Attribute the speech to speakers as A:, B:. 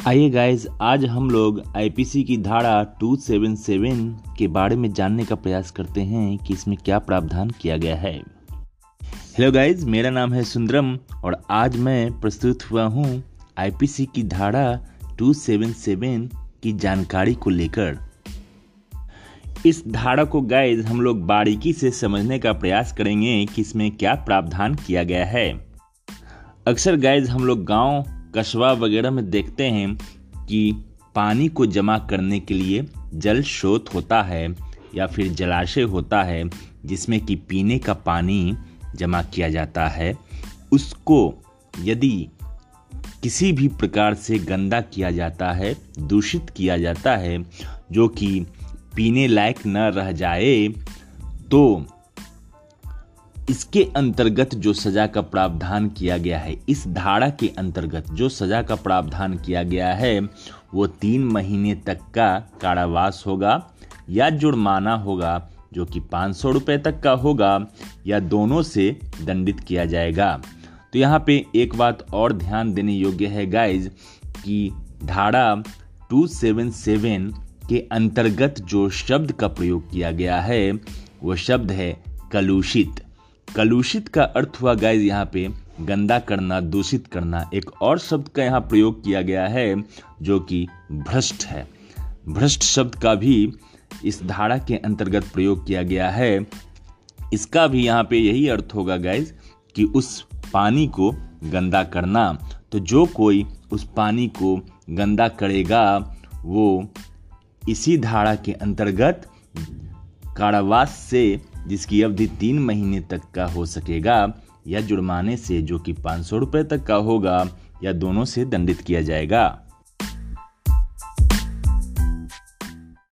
A: आइए गाइज, आज हम लोग आईपीसी की धारा 277 के बारे में जानने का प्रयास करते हैं कि इसमें क्या प्रावधान किया गया है। हेलो गाइज, मेरा नाम है सुंदरम और आज मैं प्रस्तुत हुआ हूँ आईपीसी की धारा 277 की जानकारी को लेकर। इस धारा को गाइज हम लोग बारीकी से समझने का प्रयास करेंगे कि इसमें क्या प्रावधान किया गया है। अक्सर गाइज हम लोग गांव कस्बा वगैरह में देखते हैं कि पानी को जमा करने के लिए जल स्रोत होता है या फिर जलाशय होता है जिसमें कि पीने का पानी जमा किया जाता है। उसको यदि किसी भी प्रकार से गंदा किया जाता है, दूषित किया जाता है, जो कि पीने लायक न रह जाए, तो इसके अंतर्गत जो सजा का प्रावधान किया गया है, इस धारा के अंतर्गत जो सजा का प्रावधान किया गया है वो 3 महीने तक का कारावास होगा या जुर्माना होगा, जो कि 500 रुपये तक का होगा, या दोनों से दंडित किया जाएगा। तो यहाँ पे एक बात और ध्यान देने योग्य है गाइज कि धारा 277 के अंतर्गत जो शब्द का प्रयोग किया गया है वो शब्द है कलुषित। कलुषित का अर्थ हुआ गाइज यहाँ पे गंदा करना, दूषित करना। एक और शब्द का यहाँ प्रयोग किया गया है जो कि भ्रष्ट है। भ्रष्ट शब्द का भी इस धारा के अंतर्गत प्रयोग किया गया है। इसका भी यहाँ पे यही अर्थ होगा गाइज कि उस पानी को गंदा करना। तो जो कोई उस पानी को गंदा करेगा वो इसी धारा के अंतर्गत कारावास से, जिसकी अवधि 3 महीने तक का हो सकेगा, या जुर्माने से जो कि 500 रुपये तक का होगा, या दोनों से दंडित किया जाएगा।